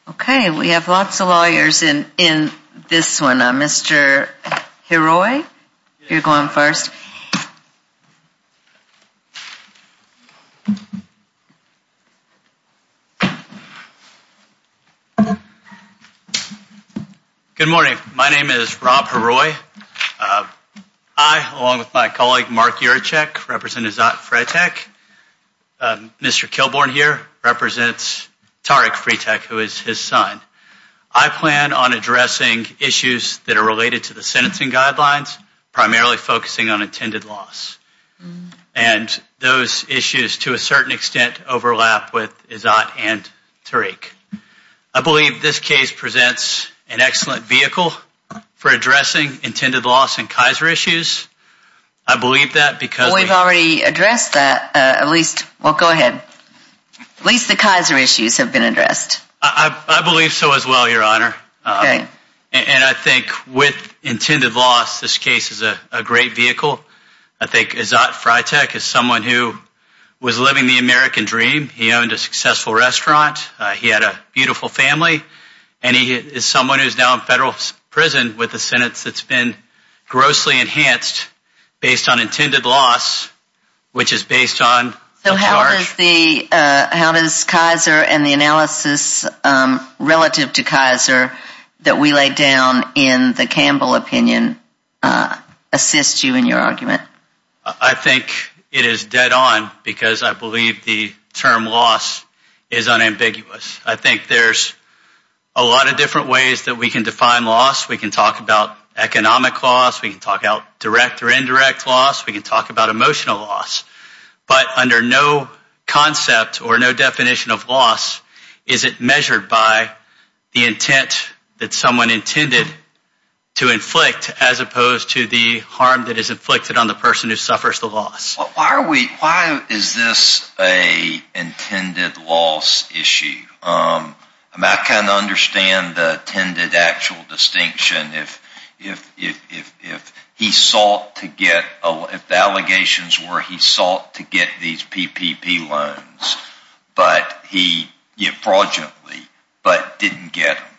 Okay, we have lots of lawyers in this one. Mr. Heroy, you're going first. Good morning. My name is Rob Heroy. I, along with my colleague Mark Yurchek, represent Izzat Freitag. Mr. Kilborn here represents Tariq Freitag, who is his son. I plan on addressing issues that are related to the sentencing guidelines, primarily focusing on intended loss. And those issues, to a certain extent, overlap with Izzat and Tariq. I believe this case presents an excellent vehicle for addressing intended loss and Kaiser issues. I believe that because we've already addressed that, go ahead. At least the Kaiser issues have been addressed. I believe so as well, Your Honor. Okay. And I think with intended loss, this case is a great vehicle. I think Izzat Freitag is someone who was living the American dream. He owned a successful restaurant. He had a beautiful family. And he is someone who's now in federal prison with a sentence that's been grossly enhanced based on intended loss, which is based on So how does Kaiser and the analysis relative to Kaiser that we laid down in the Campbell opinion assist you in your argument? I think it is dead on because I believe the term loss is unambiguous. I think there's a lot of different ways that we can define loss. We can talk about economic loss. We can talk about direct or indirect loss. We can talk about emotional loss. But under no concept or no definition of loss is it measured by the intent that someone intended to inflict as opposed to the harm that is inflicted on the person who suffers the loss. Why is this a intended loss issue? I kind of understand the intended actual distinction. If he sought to get, if the allegations were he sought to get these PPP loans, but he fraudulently, but didn't get them.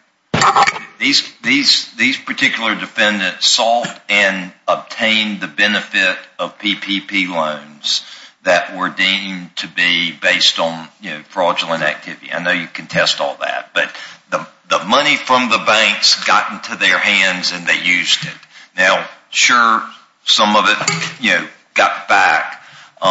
These particular defendants sought and obtained the benefit of PPP loans that were deemed to be based on fraudulent activity. I know you can test all that, but the money from the banks got into their hands and they used it. Now, sure, some of it got back,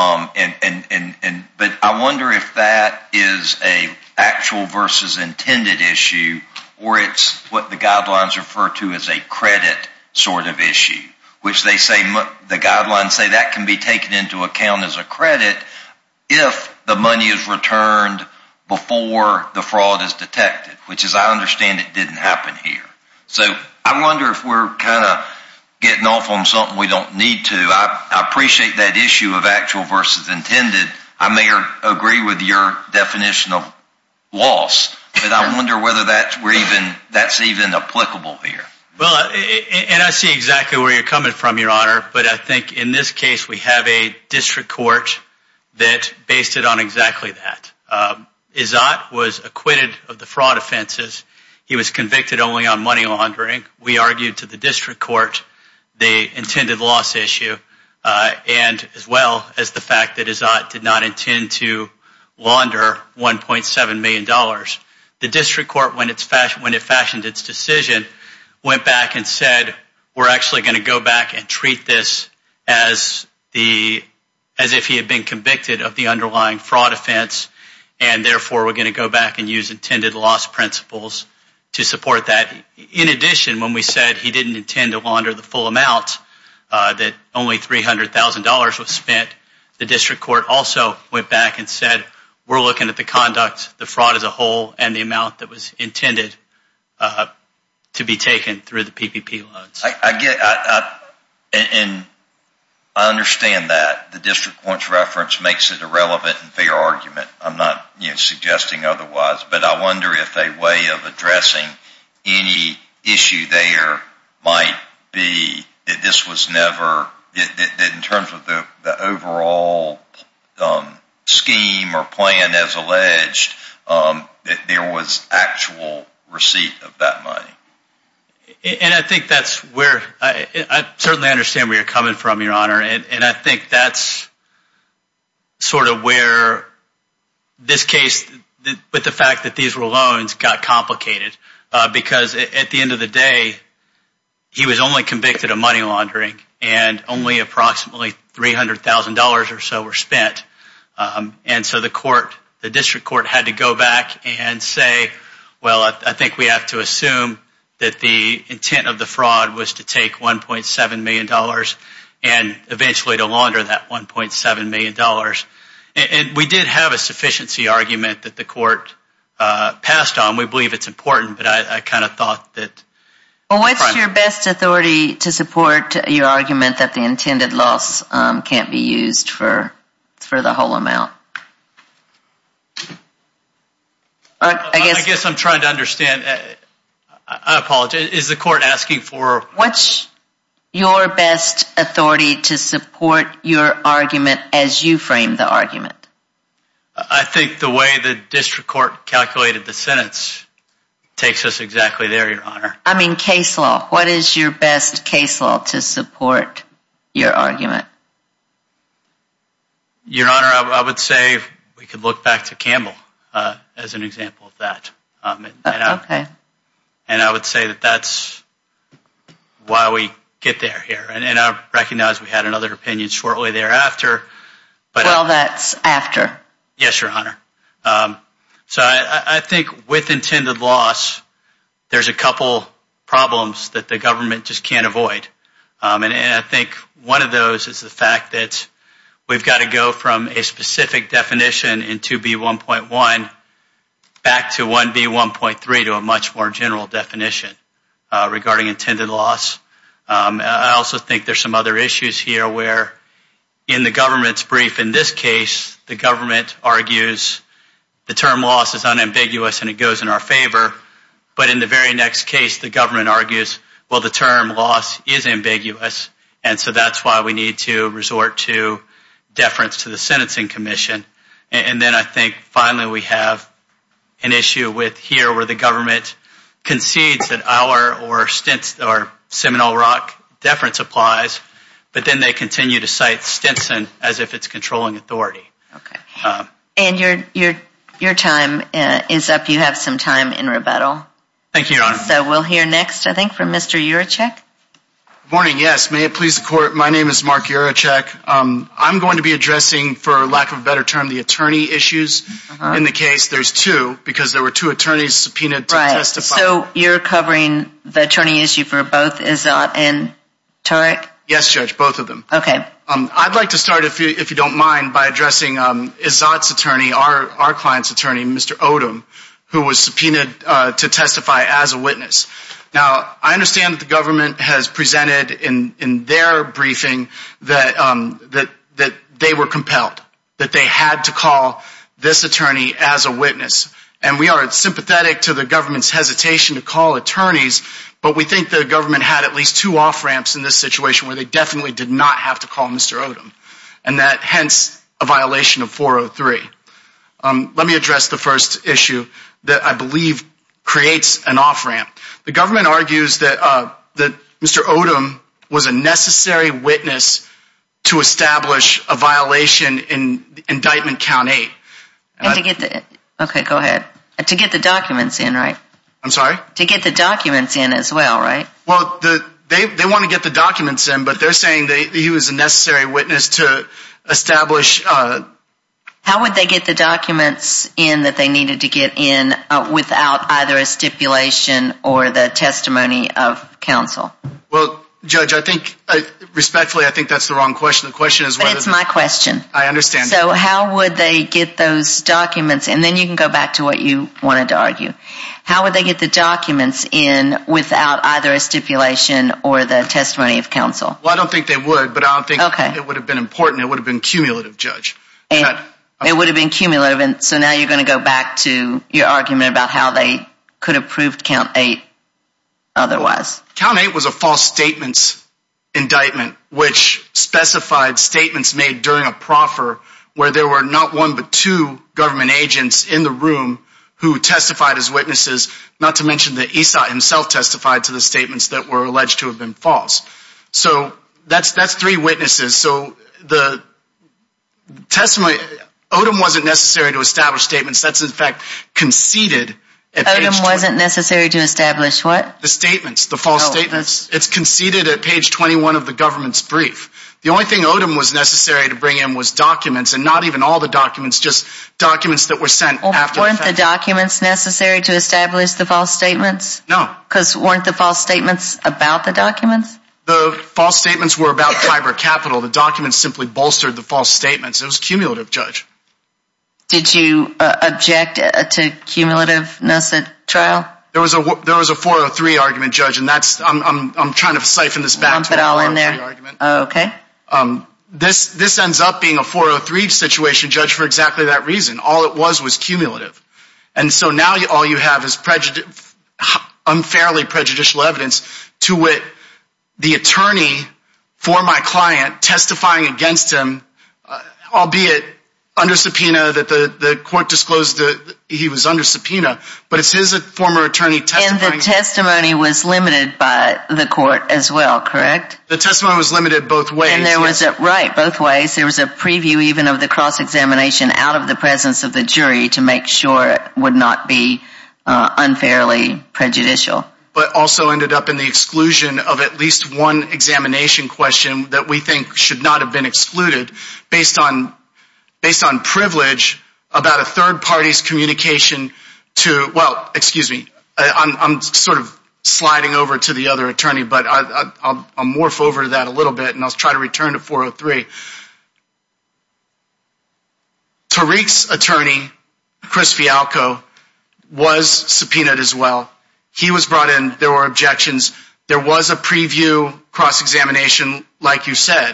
but I wonder if that is a actual versus intended issue, or it's what the guidelines refer to as a credit sort of issue, which they say, the guidelines say that can be taken into account as a credit if the money is returned before the fraud is detected, which as I understand it didn't happen here. So I wonder if we're kind of getting off on something we don't need to. I appreciate that issue of actual versus intended. I may agree with your definition of loss, but I wonder whether that's even applicable here. Well, and I see exactly where you're coming from, Your Honor, but I think in this case we have a district court that based it on exactly that. Izzat was acquitted of the fraud offenses. He was convicted only on money laundering. We argued to the district court the intended loss issue, and as well as the fact that Izzat did not intend to launder $1.7 million. The district court, when it fashioned its decision, went back and said, we're actually going to go back and treat this as if he had been convicted of the underlying fraud offense, and therefore we're going to go back and use intended loss principles to support that. In addition, when we said he didn't intend to launder the full amount, that only $300,000 was spent, the district court also went back and said, we're looking at the conduct, the fraud as a whole, and the amount that was intended to be taken through the PPP loans. I understand that. The district court's reference makes it a relevant and fair argument. I'm not suggesting otherwise, but I wonder if a way of addressing any issue there might be that this was never, that in terms of the overall scheme or plan as alleged, that there was actual receipt of that money. And I think that's where I certainly understand where you're coming from, Your Honor, and I think that's sort of where this case, with the fact that these were loans, got complicated because at the end of the day, he was only convicted of money laundering, and only approximately $300,000 or so were spent, and so the district court had to go back and say, well, I think we have to assume that the intent of the fraud was to take $1.7 million and eventually to launder that $1.7 million. And we did have a sufficiency argument that the court passed on. We believe it's important, but I kind of thought that... Well, what's your best authority to support your argument that the intended loss can't be used for the whole amount? I guess I'm trying to understand. I apologize. Is the court asking for... What's your best authority to support your argument as you frame the argument? I think the way the district court calculated the sentence takes us exactly there, Your Honor. I mean case law. What is your best case law to support your argument? Your Honor, I would say we could look back to Campbell as an example of that. Okay. And I would say that that's why we get there here. And I recognize we had another opinion shortly thereafter. But that's after. Yes, Your Honor. So I think with intended loss, there's a couple problems that the government just can't avoid. And I think one of those is the fact that we've got to go from a specific definition in 2B1.1 back to 1B1.3 to a much more general definition regarding intended loss. I also think there's some other issues here where in the government's brief, in this case, the government argues the term loss is unambiguous and it goes in our favor. But in the very next case, the government argues, well, the term loss is ambiguous. And so that's why we need to resort to deference to the Sentencing Commission. And then I think finally we have an issue with here where the government concedes that or Seminole Rock deference applies, but then they continue to cite Stinson as if it's controlling authority. Okay. And your time is up. You have some time in rebuttal. Thank you, Your Honor. So we'll hear next, I think, from Mr. Urachek. Good morning. Yes, may it please the Court. My name is Mark Urachek. I'm going to be addressing, for lack of a better term, the attorney issues in the case. There's two, because there were two attorneys subpoenaed to testify. So you're covering the attorney issue for both Izzat and Tarek? Yes, Judge, both of them. Okay. I'd like to start, if you don't mind, by addressing Izzat's attorney, our client's attorney, Mr. Odom, who was subpoenaed to testify as a witness. Now, I understand that the government has presented in their briefing that they were compelled, that they had to call this attorney as a witness. And we are sympathetic to the government's hesitation to call attorneys, but we think the government had at least two off-ramps in this situation where they definitely did not have to call Mr. Odom, and that hence a violation of 403. Let me address the first issue that I believe creates an off-ramp. The government argues that Mr. Odom was a necessary witness to establish a violation in indictment count 8. Okay, go ahead. To get the documents in, right? I'm sorry? To get the documents in as well, right? Well, they want to get the documents in, but they're saying that he was a necessary witness to establish... How would they get the documents in that they needed to get in without either a stipulation or the testimony of counsel? Well, Judge, I think, respectfully, I think that's the wrong question. The question is whether... But it's my question. I understand. So how would they get those documents? And then you can go back to what you wanted to argue. How would they get the documents in without either a stipulation or the testimony of counsel? Well, I don't think they would, but I don't think it would have been important. It would have been cumulative, Judge. It would have been cumulative, and so now you're going to go back to your argument about how they could have proved count 8 otherwise. Count 8 was a false statements indictment, which specified statements made during a proffer where there were not one but two government agents in the room who testified as witnesses, not to mention that Esat himself testified to the statements that were alleged to have been false. So that's 3 witnesses. So the testimony, Odom wasn't necessary to establish statements. That's in fact conceded at page 20. Odom wasn't necessary to establish what? The statements, the false statements. It's conceded at page 21 of the government's brief. The only thing Odom was necessary to bring in was documents, and not even all the documents, just documents that were sent after the fact. Weren't the documents necessary to establish the false statements? No. Because weren't the false statements about the documents? The false statements were about Tiber Capital. The documents simply bolstered the false statements. It was cumulative, Judge. Did you object to cumulativeness at trial? There was a 403 argument, Judge, and that's I'm trying to siphon this back to a 403 argument. Oh, okay. This ends up being a 403 situation, Judge, for exactly that reason. All it was cumulative. And so now all you have is unfairly prejudicial evidence, to wit, the attorney for my client testifying against him, albeit under subpoena, that the court disclosed that he was under subpoena, but it's his former attorney testifying. And the testimony was limited by the court as well, correct? The testimony was limited both ways. And there was both ways. There was a preview even of the cross-examination out of the presence of the jury to make sure it would not be unfairly prejudicial. But also ended up in the exclusion of at least one examination question that we think should not have been excluded based on privilege about a third party's communication to, well, excuse me, I'm sort of sliding over to the other attorney, but I'll morph over to that a little bit and I'll try to return to 403. Tariq's attorney, Chris Fialco, was subpoenaed as well. He was brought in. There were objections. There was a preview cross-examination, like you said.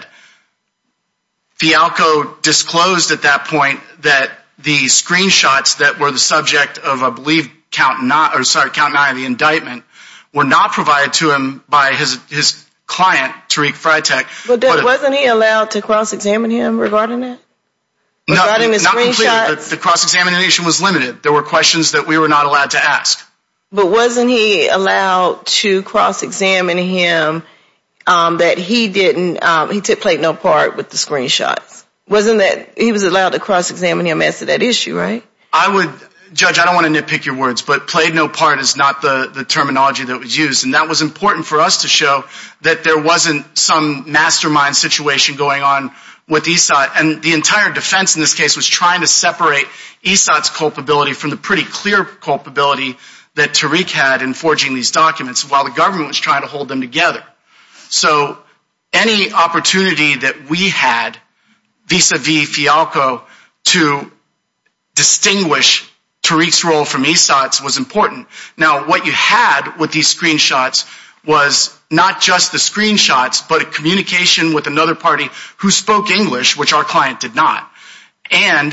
Fialco disclosed at that point that the screenshots that were the subject of, I believe, count 9 of the indictment were not provided to him by his client, Tariq Freitag. But wasn't he allowed to cross-examine him regarding that? Regarding the screenshots? Not completely. The cross-examination was limited. There were questions that we were not allowed to ask. But wasn't he allowed to cross-examine him that he played no part with the screenshots? Wasn't that he was allowed to cross-examine him as to that issue, right? Judge, I don't want to nitpick your words, but played no part is not the terminology that was used. And that was important for us to show that there wasn't some mastermind situation going on with Esat. And the entire defense in this case was trying to separate Esat's culpability from the pretty clear culpability that Tariq had in forging these documents while the government was trying to hold them together. So any opportunity that we had vis-a-vis Fialco to distinguish Tariq's role from Esat's was important. Now, what you had with these screenshots was not just the screenshots, but a communication with another party who spoke English, which our client did not, and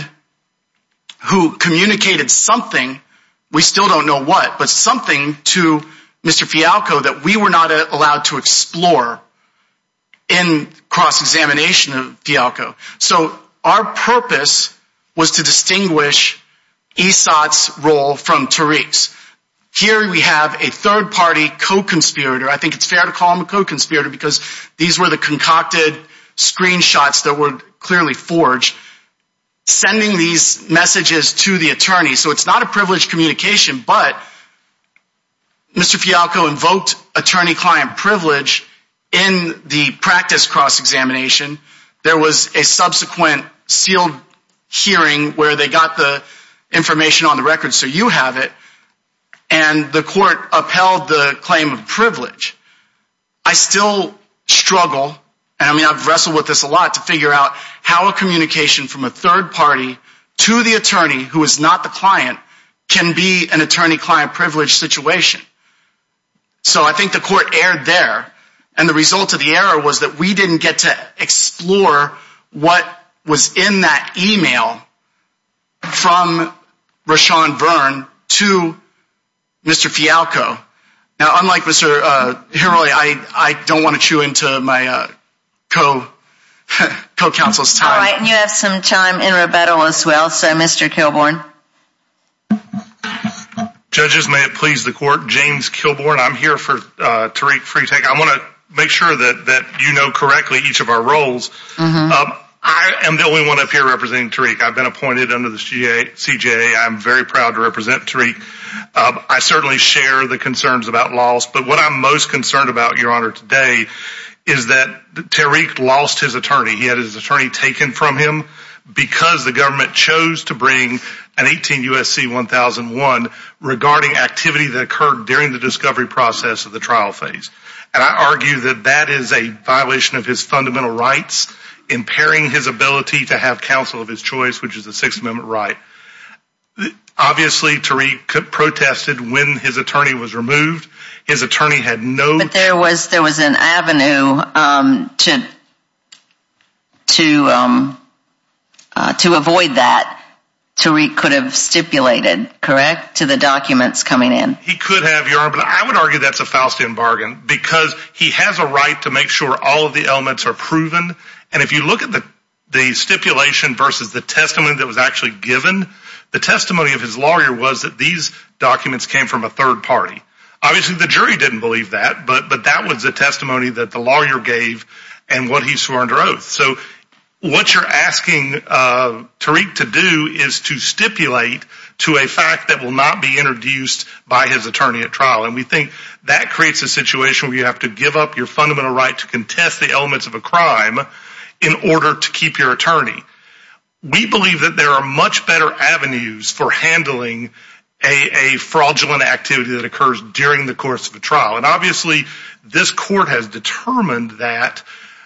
who communicated something, we still don't know what, but something to Mr. Fialco that we were not allowed to explore in cross-examination of Fialco. So our purpose was to distinguish Esat's role from Tariq's. Here we have a third-party co-conspirator. I think it's fair to call him a co-conspirator because these were the concocted screenshots that were clearly forged, sending these messages to the attorney. So it's not a privileged communication, but Mr. Fialco invoked attorney-client privilege in the practice cross-examination. There was a subsequent sealed hearing where they got the information on the record, so you have it, and the court upheld the claim of privilege. I still struggle, and I've wrestled with this a lot, to figure out how a communication from a third party to the attorney who is not the client can be an attorney-client privilege situation. So I think the court erred there, and the result of the error was that we didn't get to explore what was in that email from Rashawn Byrne to Mr. Fialco. Now, unlike Mr. Hiroli, I don't want to chew into my co-counsel's time. All right, and you have some time in rebuttal as well, so Mr. Kilborn. Judges, may it please the court, James Kilborn. I'm here for Tariq Freitag. I want to make sure that you know correctly each of our roles. I am the only one up here representing Tariq. I've been appointed under the CJA. I'm very proud to represent Tariq. I certainly share the concerns about loss, but what I'm most concerned about, Your Honor, today is that Tariq lost his attorney. He had his attorney taken from him because the government chose to bring an 18 U.S.C. 1001 regarding activity that occurred during the discovery process of the trial phase. And I argue that that is a violation of his fundamental rights, impairing his ability to have counsel of his choice, which is a Sixth Amendment right. Obviously, Tariq protested when his attorney was removed. His attorney had no... But there was an avenue to avoid that. Tariq could have stipulated, correct, to the documents coming in. He could have, Your Honor, but I would argue that's a Faustian bargain because he has a right to make sure all of the elements are proven. And if you look at the stipulation versus the testimony that was actually given, the testimony of his lawyer was that these documents came from a third party. Obviously, the jury didn't believe that, but that was the testimony that the lawyer gave and what he swore under oath. So what you're asking Tariq to do is to stipulate to a fact that will not be introduced by his attorney at trial. And we think that creates a situation where you have to give up your fundamental right to contest the elements of a crime in order to keep your attorney. We believe that there are much better avenues for handling a fraudulent activity that occurs during the course of a trial. And obviously, this court has determined that.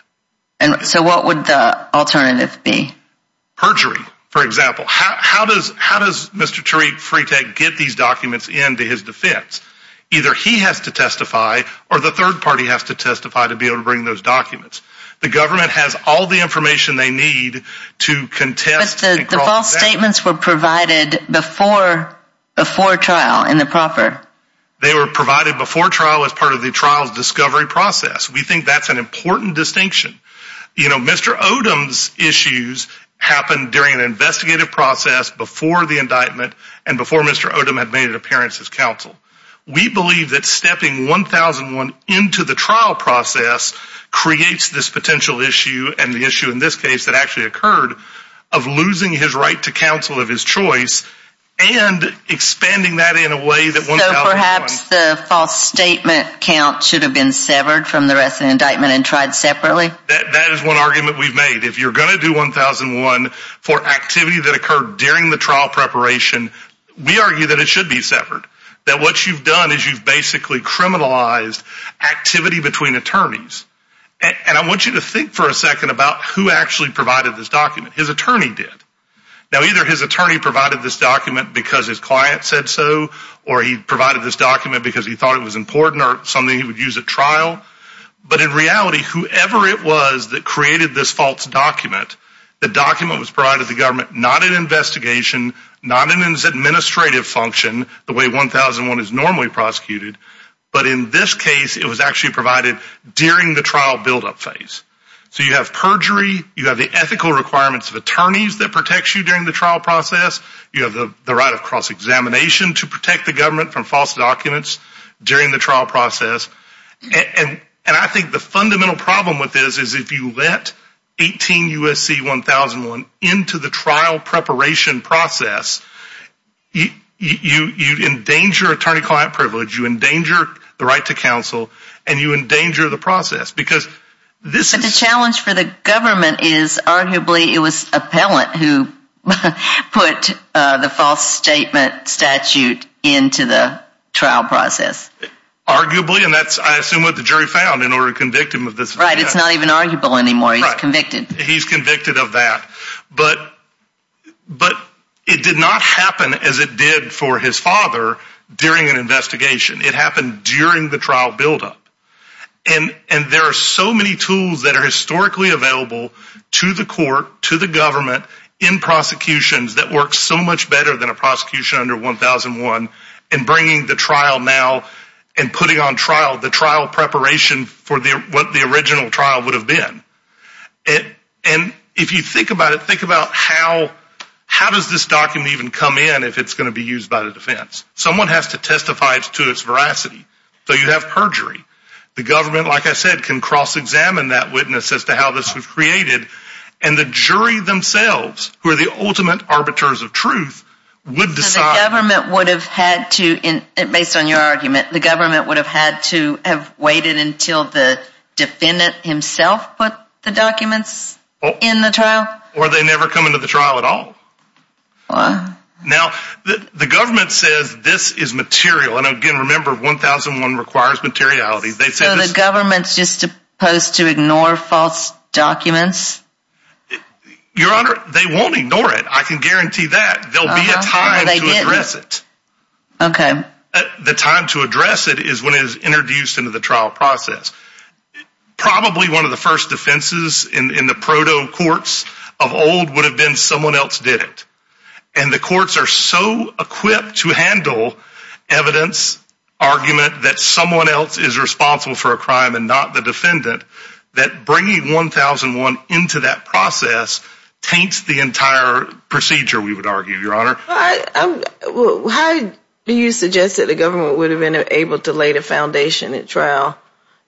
And so what would the alternative be? Perjury, for example. How does Mr. Tariq Freitag get these documents into his defense? Either he has to testify or the third party has to testify to be able to bring those documents. The government has all the information they need to contest. But the false statements were provided before trial in the proffer. They were provided before trial as part of the trial's discovery process. We think that's an important distinction. You know, Mr. Odom's issues happened during an investigative process before the indictment and before Mr. Odom had made an appearance as counsel. We believe that stepping 1001 into the trial process creates this potential issue, and the issue in this case that actually occurred, of losing his right to counsel of his choice and expanding that in a way that 1001... So perhaps the false statement count should have been severed from the rest of the indictment and tried separately? That is one argument we've made. If you're going to do 1001 for activity that occurred during the trial preparation, we argue that it should be severed. That what you've done is you've basically criminalized activity between attorneys. And I want you to think for a second about who actually provided this document. His attorney did. Now, either his attorney provided this document because his client said so, or he provided this document because he thought it was important or something he would use at trial. But in reality, whoever it was that created this false document, the document was provided to the government, not in investigation, not in its administrative function, the way 1001 is normally prosecuted, but in this case, it was actually provided during the trial build-up phase. So you have perjury, you have the ethical requirements of attorneys that protects you during the trial process, you have the right of cross-examination to protect the government from false documents during the trial process. And I think the fundamental problem with this is if you let 18 U.S.C. 1001 into the trial preparation process, you endanger attorney-client privilege, you endanger the right to counsel, and you endanger the process. But the challenge for the government is arguably it was appellant who put the false statement statute into the trial process. Arguably, and that's, I assume, what the jury found in order to convict him of this. Right, it's not even arguable anymore. He's convicted. He's convicted of that. But it did not happen as it did for his father during an investigation. It happened during the trial buildup. And there are so many tools that are historically available to the court, to the government, in prosecutions that work so much better than a prosecution under 1001 and bringing the trial now and putting on trial the trial preparation for what the original trial would have been. And if you think about it, think about how how does this document even come in if it's going to be used by the defense? Someone has to testify to its veracity. So you have perjury. The government, like I said, can cross-examine that witness as to how this was created, and the jury themselves, who are the ultimate arbiters of truth, would decide. So the government would have had to, based on your argument, the government would have had to have waited until the defendant himself put the documents in the trial? Or they never come into the trial at all. What? Now, the government says this is material. And again, remember, 1001 requires materiality. They say so the government's just supposed to ignore false documents? Your Honor, they won't ignore it. I can guarantee that. There'll be a time to address it. Okay. The time to address it is when it is introduced into the trial process. Probably one of the first defenses in the proto courts of old would have been someone else did it. And the courts are so equipped to handle evidence, argument that someone else is responsible for a crime and not the defendant, that bringing 1001 into that process taints the entire procedure, we would argue, Your Honor. How do you suggest that the government would have been able to lay the foundation at trial?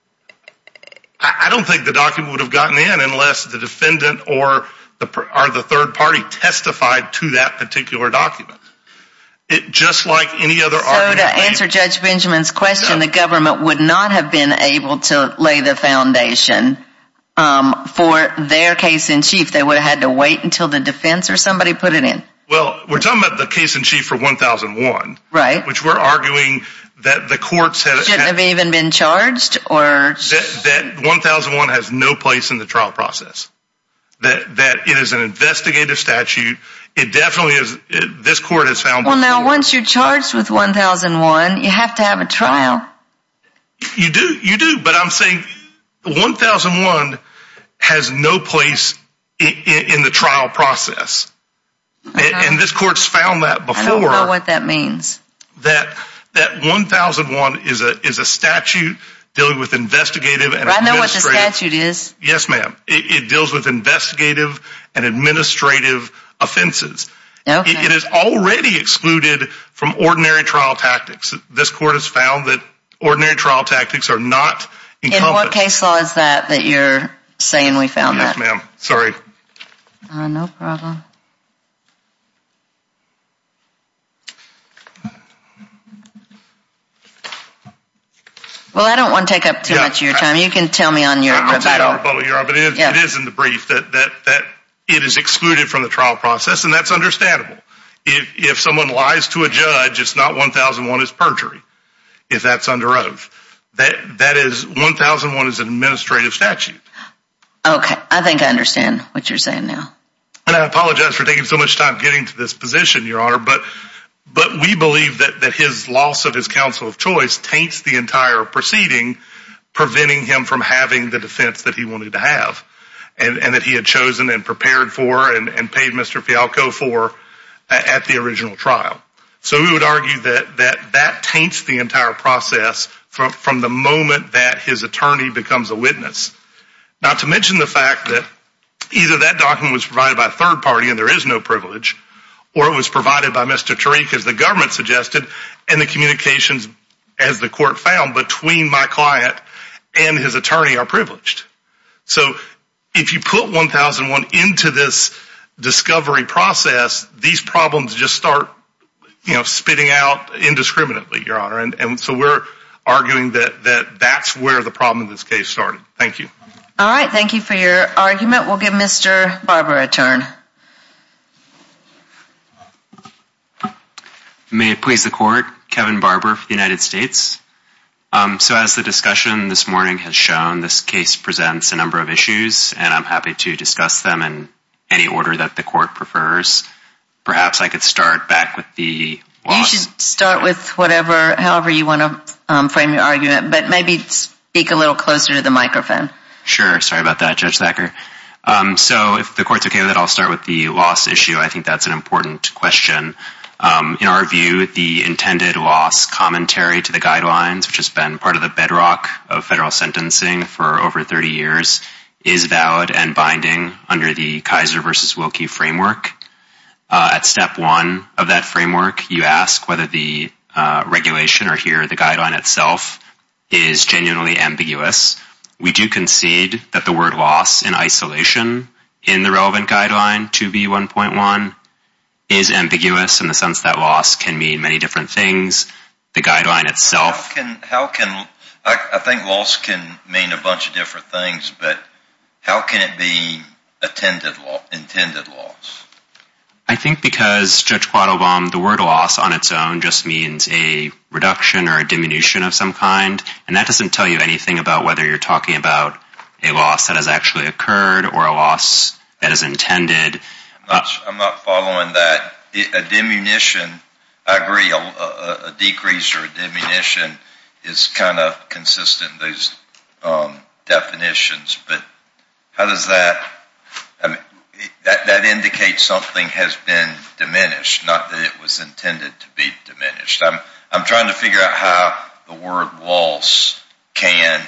I don't think the document would have gotten in unless the defendant or the third party testified to that particular document. Just like any other argument. So to answer Judge Benjamin's question, the government would not have been able to lay the foundation for their case in chief. They would have had to wait until the defense or somebody put it in. Well, we're talking about the case in chief for 1001. Right. Which we're arguing that the courts shouldn't have even been charged, or that 1001 has no place in the trial process. That it is an investigative statute. It definitely is. This court has found. Well, now once you're charged with 1001, you have to have a trial. You do. But I'm saying 1001 has no place in the trial process. And this court's found that before. I don't know what that means. That 1001 is a statute dealing with investigative and administrative. I know what the statute is. Yes, ma'am. It deals with investigative and administrative offenses. Okay. It is already excluded from ordinary trial tactics. This court has found that ordinary trial tactics are not encompassed. In what case law is that you're saying we found that? Yes, ma'am. Sorry. No problem. Well, I don't want to take up too much of your time. You can tell me on your rebuttal. But it is in the brief that it is excluded from the trial process, and that's understandable. If someone lies to a judge, it's not 1001, it's perjury, if that's under oath. That is, 1001 is an administrative statute. Okay. I think I understand what you're saying now. And I apologize for taking so much time getting to this position, Your Honor, but we believe that his loss of his counsel of choice taints the entire proceeding, preventing him from having the defense that he wanted to have and that he had chosen and prepared for and paid Mr. Fialco for at the original trial. So we would argue that taints the entire process from the moment that his attorney becomes a witness. Not to mention the fact that either that document was provided by a third party and there is no privilege, or it was provided by Mr. Tariq, as the government suggested, and the communications, as the court found, between my client and his attorney are privileged. So if you put 1001 into this discovery process, these problems just start, spitting out indiscriminately, Your Honor. And so we're arguing that that's where the problem in this case started. Thank you. All right. Thank you for your argument. We'll give Mr. Barber a turn. May it please the Court, Kevin Barber for the United States. So as the discussion this morning has shown, this case presents a number of issues, and I'm happy to discuss them in any order that the Court prefers. Perhaps I could start back with the loss. You should start with however you want to frame your argument, but maybe speak a little closer to the microphone. Sure. Sorry about that, Judge Thacker. So if the Court's okay with it, I'll start with the loss issue. I think that's an important question. In our view, the intended loss commentary to the guidelines, which has been part of the bedrock of federal sentencing for over 30 years, is valid and binding under the Kaiser v. Wilkie framework. At step 1 of that framework, you ask whether the regulation, or here the guideline itself, is genuinely ambiguous. We do concede that the word loss in isolation in the relevant guideline, 2B1.1, is ambiguous in the sense that loss can mean many different things. The guideline itself... I think loss can mean a bunch of different things, but how can it be intended loss? I think because, Judge Quattlebaum, the word loss on its own just means a reduction or a diminution of some kind, and that doesn't tell you anything about whether you're talking about a loss that has actually occurred or a loss that is intended. I'm not following that. A diminution, I agree, a decrease or a diminution is kind of consistent in those definitions, but how does that, that indicates something has been diminished, not that it was intended to be diminished. I'm trying to figure out how the word loss can,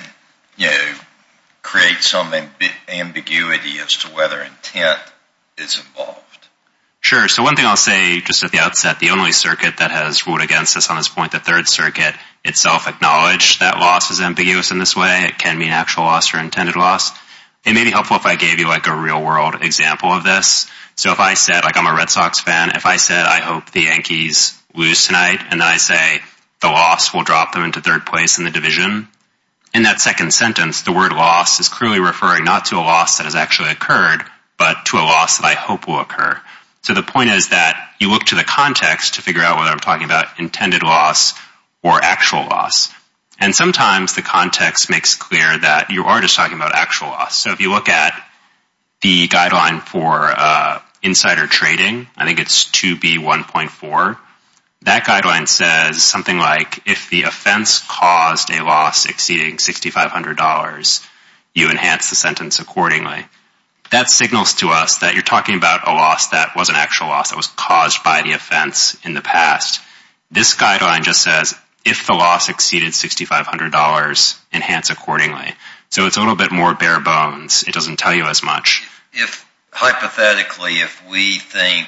create some ambiguity as to whether intent is involved. Sure. So one thing I'll say just at the outset, the only circuit that has ruled against us on this point, the Third Circuit, itself acknowledged that loss is ambiguous in this way. It can mean actual loss or intended loss. It may be helpful if I gave you like a real-world example of this. So if I said, like I'm a Red Sox fan, if I said I hope the Yankees lose tonight, and then I say the loss will drop them into third place in the division, in that second sentence, the word loss is clearly referring not to a loss that has actually occurred, but to a loss that I hope will occur. So the point is that you look to the context to figure out whether I'm talking about intended loss or actual loss. And sometimes the context makes clear that you are just talking about actual loss. So if you look at the guideline for insider trading, I think it's 2B1.4, that guideline says something like if the offense caused a loss exceeding $6,500, you enhance the sentence accordingly. That signals to us that you're talking about a loss that was an actual loss that was caused by the offense in the past. This guideline just says if the loss exceeded $6,500, enhance accordingly. So it's a little bit more bare bones. It doesn't tell you as much. If hypothetically, if we think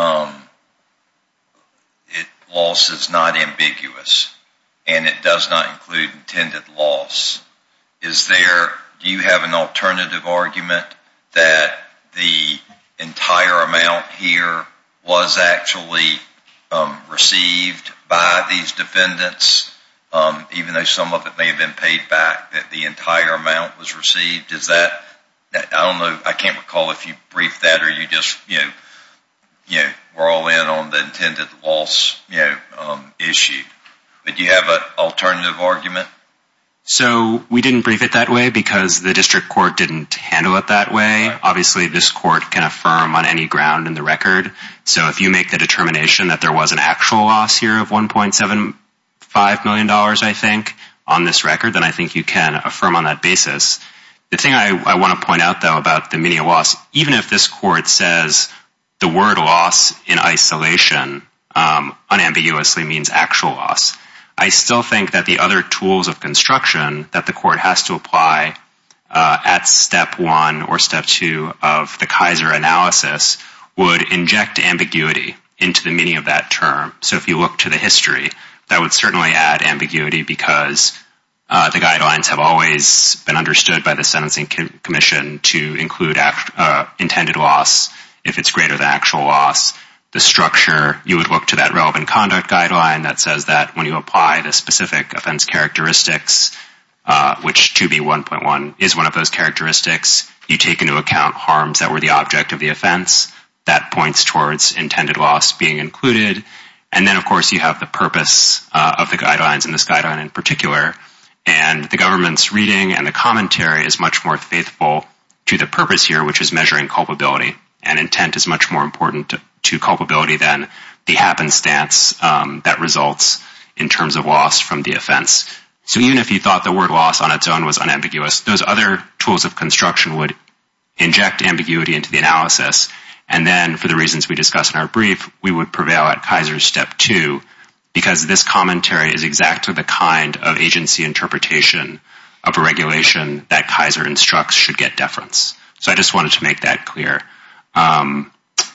loss is not ambiguous and it does not include intended loss, do you have an alternative argument that the entire amount here was actually received by these defendants, even though some of it may have been paid back, that the entire amount was received? Is that, I don't know, I can't recall if you briefed that or you just, we're all in on the intended loss, issue. But do you have an alternative argument? So we didn't brief it that way because the district court didn't handle it that way. Right. Obviously, this court can affirm on any ground in the record. So if you make the determination that there was an actual loss here of $1.75 million, I think, on this record, then I think you can affirm on that basis. The thing I want to point out, though, about the meaning of loss, even if this court says the word loss in isolation unambiguously means actual loss, I still think that the other tools of construction that the court has to apply at step 1 or step 2 of the Kaiser analysis would inject ambiguity into the meaning of that term. So if you look to the history, that would certainly add ambiguity because the guidelines have always been understood by the Sentencing Commission to include intended loss if it's greater than actual loss. The structure, you would look to that relevant conduct guideline that says that when you apply the specific offense characteristics, which 2B1.1 is one of those characteristics, you take into account harms that were the object of the offense. That points towards intended loss being included. And then, of course, you have the purpose of the guidelines, and this guideline in particular. And the government's reading and the commentary is much more faithful to the purpose here, which is measuring culpability. And intent is much more important to culpability than the happenstance that results in terms of loss from the offense. So even if you thought the word loss on its own was unambiguous, those other tools of construction would inject ambiguity into the analysis. And then, for the reasons we discussed in our brief, we would prevail at Kaiser's step 2 because this commentary is exactly the kind of agency interpretation of a regulation that Kaiser instructs should get deference. So I just wanted to make that clear.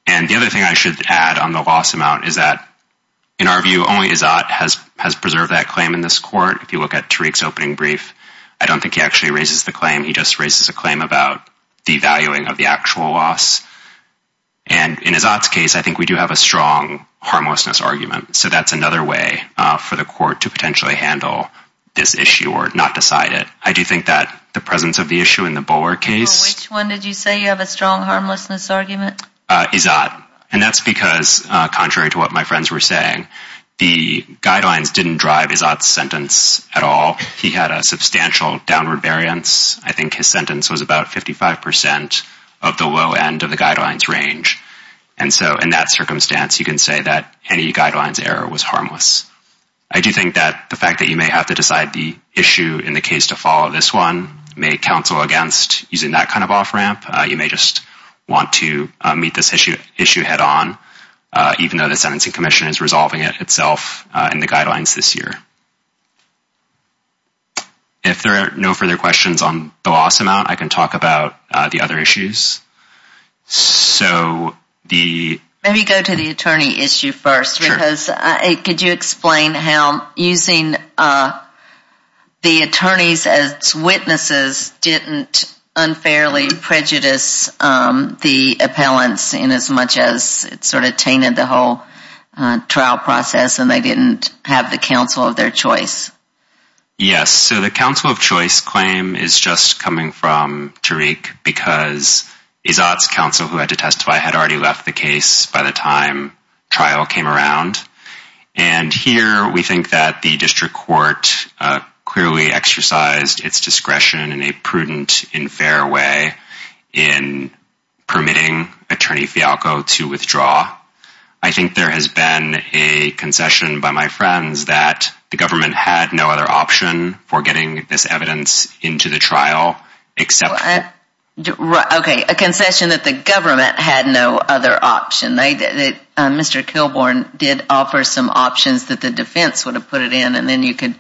And the other thing I should add on the loss amount is that, in our view, only Izzat has preserved that claim in this court. If you look at Tariq's opening brief, I don't think he actually raises the claim. He just raises a claim about the valuing of the actual loss. And in Izzat's case, I think we do have a strong harmlessness argument. So that's another way for the court to potentially handle this issue or not decide it. I do think that the presence of the issue in the Bowler case... Which one did you say you have a strong harmlessness argument? Izzat. And that's because, contrary to what my friends were saying, the guidelines didn't drive Izzat's sentence at all. He had a substantial downward variance. I think his sentence was about 55% of the low end of the guidelines range. And so in that circumstance, you can say that any guidelines error was harmless. I do think that the fact that you may have to decide the issue in the case to follow this one may counsel against using that kind of off-ramp. You may just want to meet this issue head on, even though the Sentencing Commission is resolving it itself in the guidelines this year. If there are no further questions on the loss amount, I can talk about the other issues. So Maybe go to the attorney issue first, Sure. Because could you explain how using the attorneys as witnesses didn't unfairly prejudice the appellants in as much as it sort of tainted the whole trial process and they didn't have the counsel of their choice? Yes, so the counsel of choice claim is just coming from Tariq because Izzat's counsel who had to testify had already left the case by the time trial came around. And here we think that the district court clearly exercised its discretion in a prudent and fair way in permitting Attorney Fialco to withdraw. I think there has been a concession by my friends that the government had no other option for getting this evidence into the trial except Okay, a concession that the government had no other option. Mr. Kilbourn did offer some options that the defense would have put it in, and then you could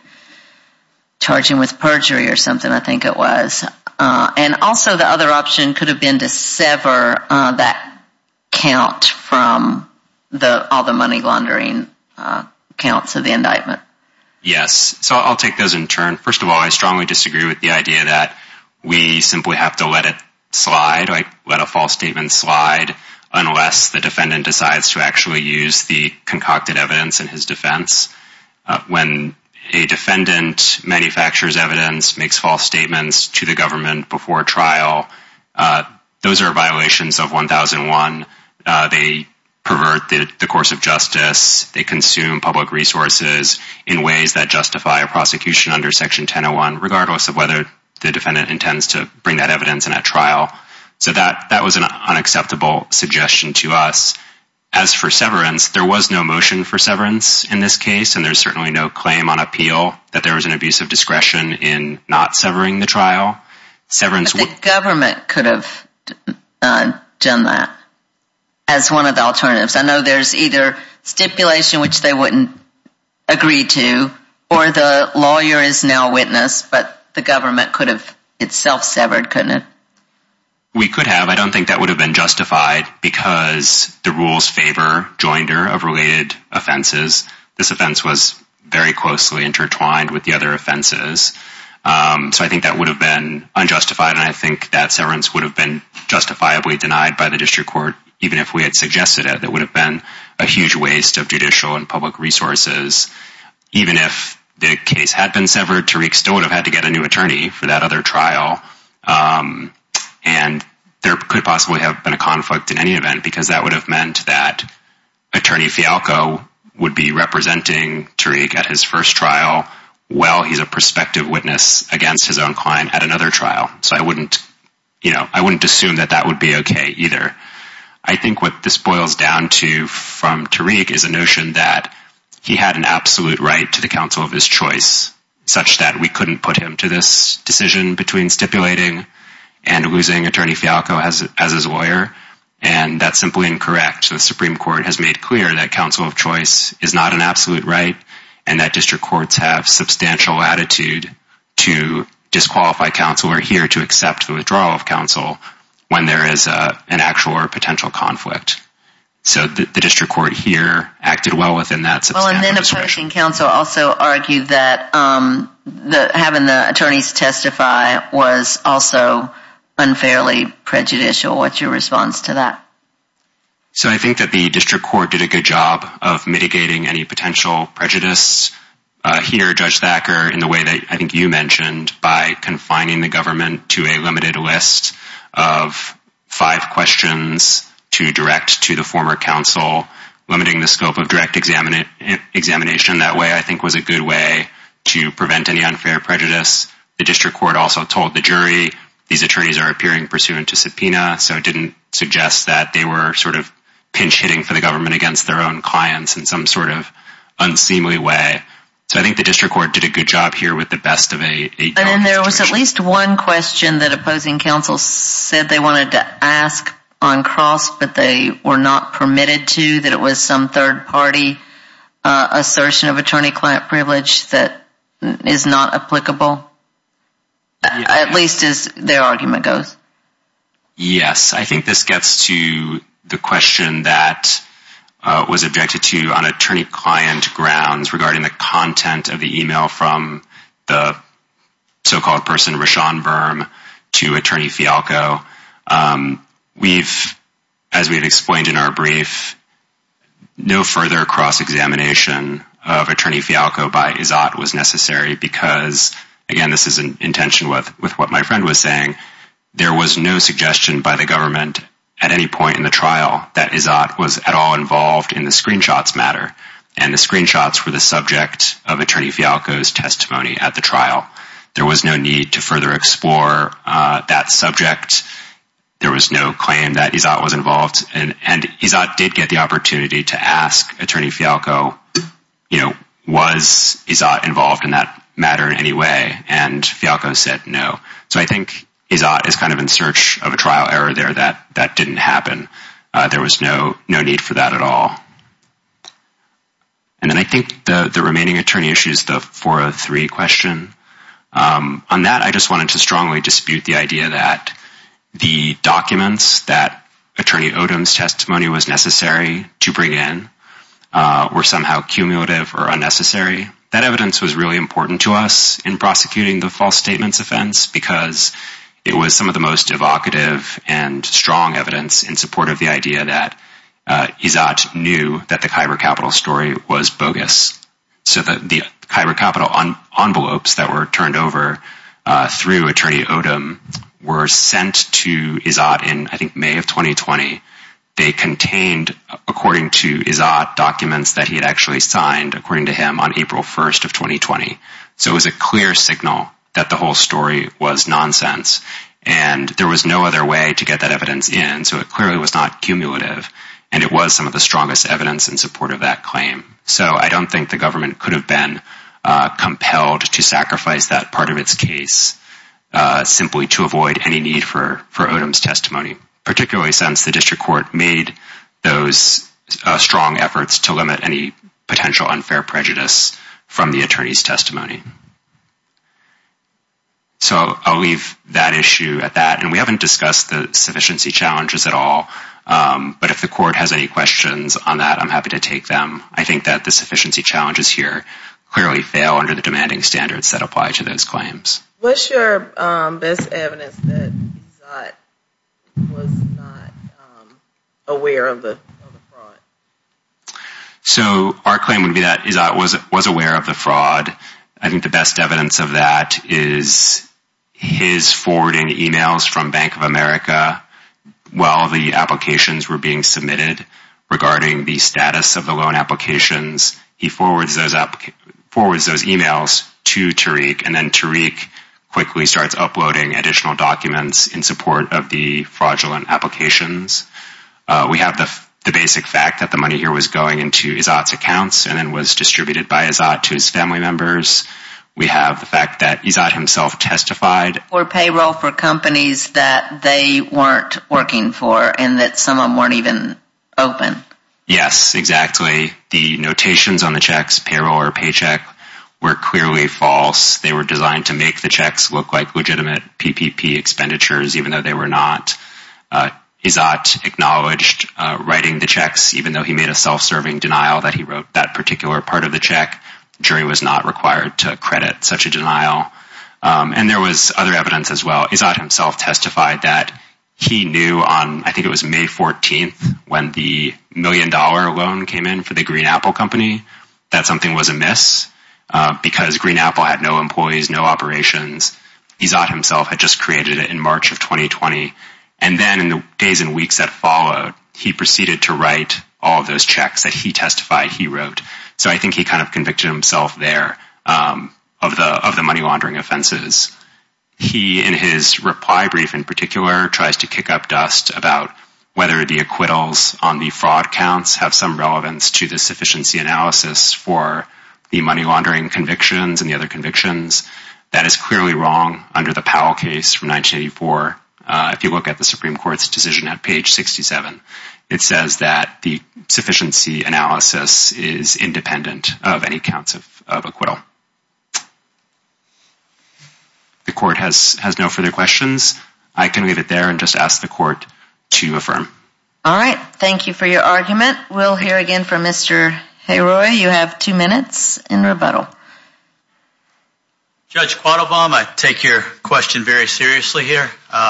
charge him with perjury or something, I think it was. And also the other option could have been to sever that count from all the money laundering counts of the indictment. Yes, so I'll take those in turn. First of all, I strongly disagree with the idea that we simply have to let it slide, like let a false statement slide, unless the defendant decides to actually use the concocted evidence in his defense. When a defendant manufactures evidence, makes false statements to the government before trial, those are violations of 1001. They pervert the course of justice. They consume public resources in ways that justify a prosecution under Section 1001, regardless of whether the defendant intends to bring that evidence in at trial. So that was an unacceptable suggestion to us. As for severance, there was no motion for severance in this case, and there's certainly no claim on appeal that there was an abuse of discretion in not severing the trial. But the government could have done that as one of the alternatives. I know there's either stipulation, which they wouldn't agree to, or the lawyer is now witness, but the government could have itself severed, couldn't it? We could have. I don't think that would have been justified because the rules favor joinder of related offenses. This offense was very closely intertwined with the other offenses. So I think that would have been unjustified, and I think that severance would have been justifiably denied by the district court, even if we had suggested it. That would have been a huge waste of judicial and public resources. Even if the case had been severed, Tariq still would have had to get a new attorney for that other trial. And there could possibly have been a conflict in any event, because that would have meant that Attorney Fialco would be representing Tariq at his first trial while he's a prospective witness against his own client at another trial. So I wouldn't assume that would be okay either. I think what this boils down to from Tariq is a notion that he had an absolute right to the counsel of his choice, such that we couldn't put him to this decision between stipulating and losing Attorney Fialco as his lawyer, and that's simply incorrect. So the Supreme Court has made clear that counsel of choice is not an absolute right, and that district courts have substantial latitude to disqualify counsel or here to accept the withdrawal of counsel when there is an actual or potential conflict. So the district court here acted well within that substantive discretion. Well, and then opposing counsel also argued that having the attorneys testify was also unfairly prejudicial. What's your response to that? So I think that the district court did a good job of mitigating any potential prejudice here, Judge Thacker, in the way that I think you mentioned, by confining the government to a limited list of 5 questions to direct to the former counsel, limiting the scope of direct examination that way, I think was a good way to prevent any unfair prejudice. The district court also told the jury these attorneys are appearing pursuant to subpoena, so it didn't suggest that they were sort of pinch hitting for the government against their own clients in some sort of unseemly way. So I think the district court did a good job here with the best of a And then there was at least one question that opposing counsel said they wanted to ask on cross, but they were not permitted to, that it was some third-party assertion of attorney-client privilege that is not applicable, at least as their argument goes. Yes, I think this gets to the question that was objected to on attorney-client grounds regarding the content of the email from the so-called person Rashawn Burm to Attorney Fialco. As we've explained in our brief, no further cross-examination of Attorney Fialco by Izzat was necessary because, again, this is in tension with what my friend was saying, there was no suggestion by the government at any point in the trial that Izzat was at all involved in the screenshots matter. And the screenshots were the subject of Attorney Fialco's testimony at the trial. There was no need to further explore that subject. There was no claim that Izzat was involved. And Izzat did get the opportunity to ask Attorney Fialco, was Izzat involved in that matter in any way? And Fialco said no. So I think Izzat is kind of in search of a trial error there that didn't happen. There was no need for that at all. And then I think the remaining attorney issue is the 403 question. On that, I just wanted to strongly dispute the idea that the documents that Attorney Odom's testimony was necessary to bring in were somehow cumulative or unnecessary. That evidence was really important to us in prosecuting the false statements offense because it was some of the most evocative and strong evidence in support of the idea that Izzat knew that the Khyber Capital story was bogus. So the Khyber Capital envelopes that were turned over through Attorney Odom were sent to Izzat in, I think, May of 2020. They contained, according to Izzat, documents that he had actually signed, according to him, on April 1st of 2020. So it was a clear signal that the whole story was nonsense. And there was no other way to get that evidence in, so it clearly was not cumulative. And it was some of the strongest evidence in support of that claim. So I don't think the government could have been compelled to sacrifice that part of its case simply to avoid any need for Odom's testimony, particularly since the district court made those strong efforts to limit any potential unfair prejudice from the attorney's testimony. So I'll leave that issue at that. And we haven't discussed the sufficiency challenges at all. But if the court has any questions on that, I'm happy to take them. I think that the sufficiency challenges here clearly fail under the demanding standards that apply to those claims. What's your best evidence that Izzat was not aware of the fraud? So our claim would be that Izzat was aware of the fraud. I think the best evidence of that is his forwarding emails from Bank of America while the applications were being submitted regarding the status of the loan applications. He forwards those emails to Tariq, and then Tariq quickly starts uploading additional documents in support of the fraudulent applications. We have the basic fact that the money here was going into Izzat's accounts and then was distributed by Izzat to his family members. We have the fact that Izzat himself testified. Or payroll for companies that they weren't working for and that some of them weren't even open. Yes, exactly. The notations on the checks, payroll or paycheck, were clearly false. They were designed to make the checks look like legitimate PPP expenditures, even though they were not. Izzat acknowledged writing the checks, even though he made a self-serving denial that he wrote that particular part of the check. The jury was not required to credit such a denial. And there was other evidence as well. Izzat himself testified that he knew on, I think it was May 14th, when the $1 million loan came in for the Green Apple Company, that something was amiss because Green Apple had no employees, no operations. Izzat himself had just created it in March of 2020. And then in the days and weeks that followed, he proceeded to write all of those checks that he testified he wrote. So I think he kind of convicted himself there of the money laundering offenses. He, in his reply brief in particular, tries to kick up dust about whether the acquittals on the fraud counts have some relevance to the sufficiency analysis for the money laundering convictions and the other convictions. That is clearly wrong under the Powell case from 1984. If you look at the Supreme Court's decision at page 67, it says that the sufficiency analysis is independent of any counts of acquittal. The court has no further questions. I can leave it there and just ask the court to affirm. All right. Thank you for your argument. We'll hear again from Mr. Heroy. You have 2 minutes in rebuttal. Judge Quattlebaum, I take your question very seriously here.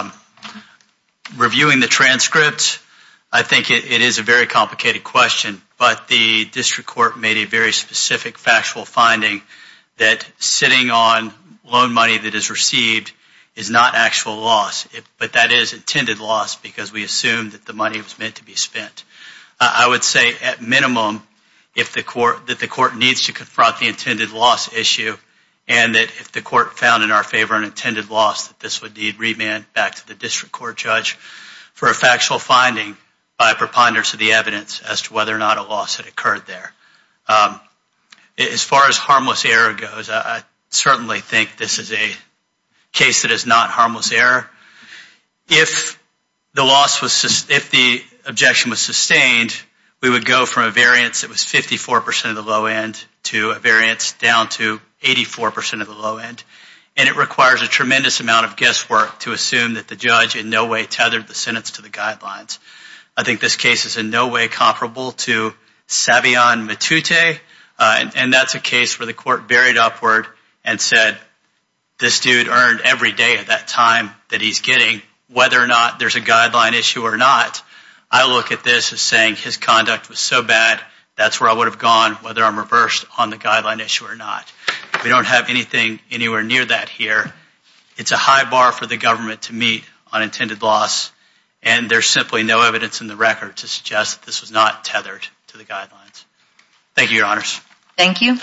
Reviewing the transcript, I think it is a very complicated question, but the district court made a very specific factual finding that sitting on loan money that is received is not actual loss, but that is intended loss because we assume that the money was meant to be spent. I would say at minimum that the court needs to confront the intended loss issue, and that if the court found in our favor an intended loss, that this would need remand back to the district court judge for a factual finding by preponderance of the evidence as to whether or not a loss had occurred there. As far as harmless error goes, I certainly think this is a case that is not harmless error. If the objection was sustained, we would go from a variance that was 54% of the low end to a variance down to 84% of the low end. And it requires a tremendous amount of guesswork to assume that the judge in no way tethered the sentence to the guidelines. I think this case is in no way comparable to Savion Matute, and that's a case where the court varied upward and said, this dude earned every day of that time that he's getting, whether or not there's a guideline issue or not. I look at this as saying his conduct was so bad, that's where I would have gone, whether I'm reversed on the guideline issue or not. We don't have anything anywhere near that here. It's a high bar for the government to meet on intended loss, and there's simply no evidence in the record to suggest that this was not tethered to the guidelines. Thank you, Your Honors. Thank you.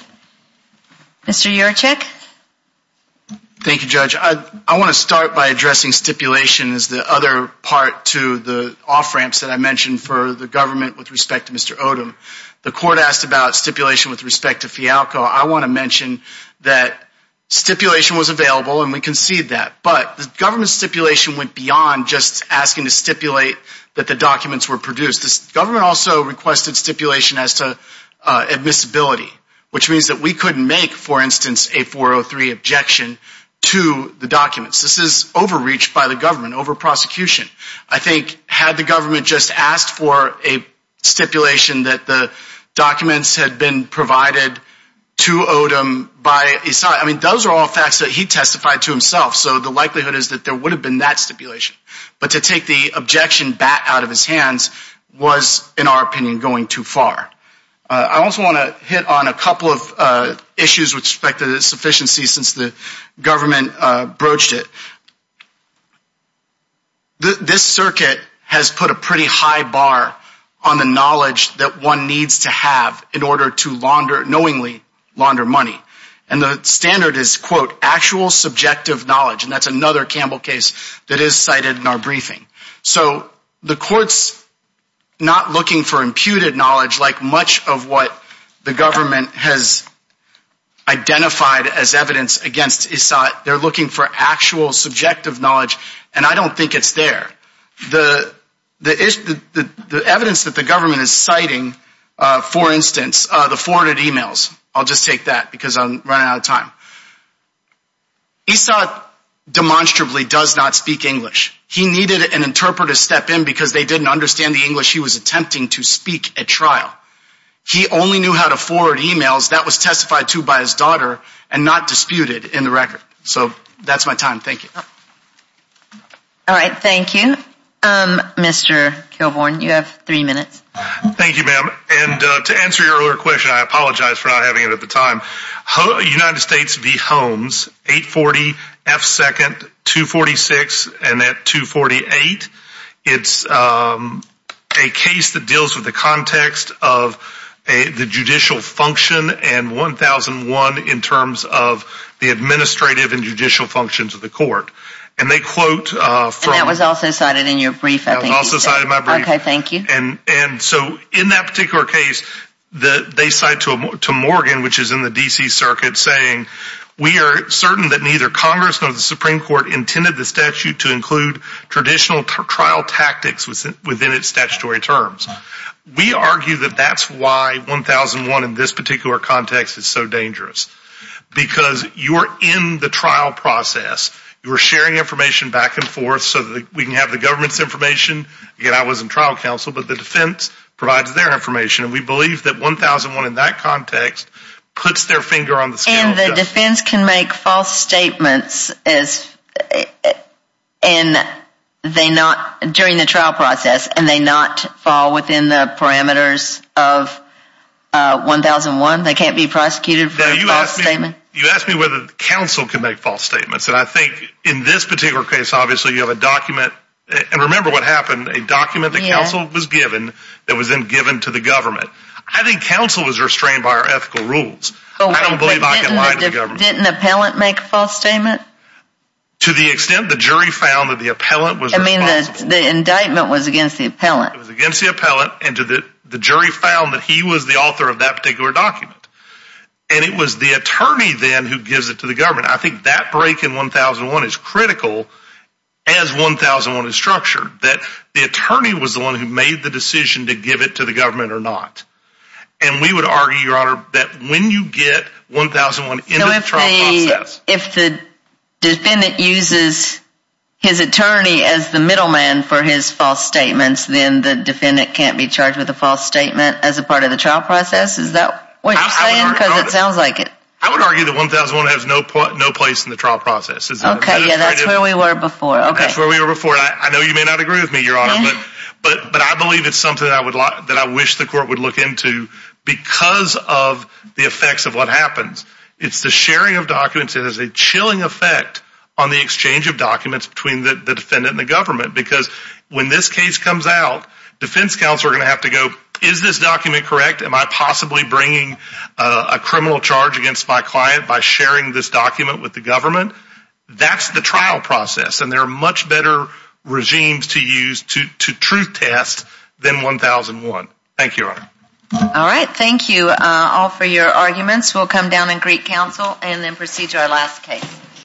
Mr. Yurchek? Thank you, Judge. I want to start by addressing stipulation as the other part to the off-ramps that I mentioned for the government with respect to Mr. Odom. The court asked about stipulation with respect to Fialco. I want to mention that stipulation was available, and we concede that. But the government's stipulation went beyond just asking to stipulate that the documents were produced. The government also requested stipulation as to admissibility, which means that we couldn't make, for instance, a 403 objection to the documents. This is overreach by the government, over prosecution. I think had the government just asked for a stipulation that the documents had been provided to Odom by Izzat, I mean, those are all facts that he testified to himself, so the likelihood is that there would have been that stipulation. But to take the objection bat out of his hands was, in our opinion, going too far. I also want to hit on a couple of issues with respect to the sufficiency since the government broached it. This circuit has put a pretty high bar on the knowledge that one needs to have in order to knowingly launder money. And the standard is, quote, actual subjective knowledge. And that's another Campbell case that is cited in our briefing. So the court's not looking for imputed knowledge like much of what the government has identified as evidence against Izzat. They're looking for actual subjective knowledge, and I don't think it's there. The evidence that the government is citing, for instance, the forwarded emails, I'll just take that because I'm running out of time. Izzat demonstrably does not speak English. he needed an interpreter to step in because they didn't understand the English he was attempting to speak at trial. He only knew how to forward emails. That was testified to by his daughter and not disputed in the record. So that's my time. Thank you. All right. Thank you. Mr. Kilborn, you have 3 minutes. Thank you, ma'am. And to answer your earlier question, I apologize for not having it at the time. United States v. Holmes, 840 F. 2nd, 246, and at 248. It's a case that deals with the context of the judicial function and 1001 in terms of the administrative and judicial functions of the court. And they quote from... And that was also cited in your brief, I think. That was also cited in my brief. Okay, thank you. And so in that particular case, they cite to Morgan, which is in the D.C. Circuit, saying, we are certain that neither Congress nor the Supreme Court intended the statute to include traditional trial tactics within its statutory terms. We argue that that's why 1001 in this particular context is so dangerous. Because you're in the trial process. You are sharing information back and forth so that we can have the government's information. Again, I wasn't trial counsel, but the defense provides their information. And we believe that 1001 in that context puts their finger on the scale. And the defense can make false statements during the trial process, and they not fall within the parameters of 1001? They can't be prosecuted for a false statement? You asked me whether the counsel can make false statements. And I think in this particular case, obviously, you have a document. And remember what happened, a document that counsel was given that was then given to the government. I think counsel was restrained by our ethical rules. I don't believe I can lie to the government. Didn't the appellant make a false statement? To the extent the jury found that the appellant was responsible. The indictment was against the appellant. It was against the appellant, and the jury found that he was the author of that particular document. And it was the attorney then who gives it to the government. I think that break in 1001 is critical as 1001 is structured, that the attorney was the one who made the decision to give it to the government or not. And we would argue, Your Honor, that when you get 1001 into the trial process. If the defendant uses his attorney as the middleman for his false statements, then the defendant can't be charged with a false statement as a part of the trial process? Is that what you're saying? Because it sounds like it. I would argue that 1001 has no place in the trial process. Okay, yeah, that's where we were before. Okay. That's where we were before. I know you may not agree with me, Your Honor, but I believe it's something that I wish the court would look into because of the effects of what happens. It's the sharing of documents that has a chilling effect on the exchange of documents between the defendant and the government, because when this case comes out, defense counsel are going to have to go, is this document correct? Am I possibly bringing a criminal charge against my client by sharing this document with the government? That's the trial process, and there are much better regimes to use to truth test than 1001. Thank you, Your Honor. All right, thank you all for your arguments. We'll come down and greet counsel and then proceed to our last case.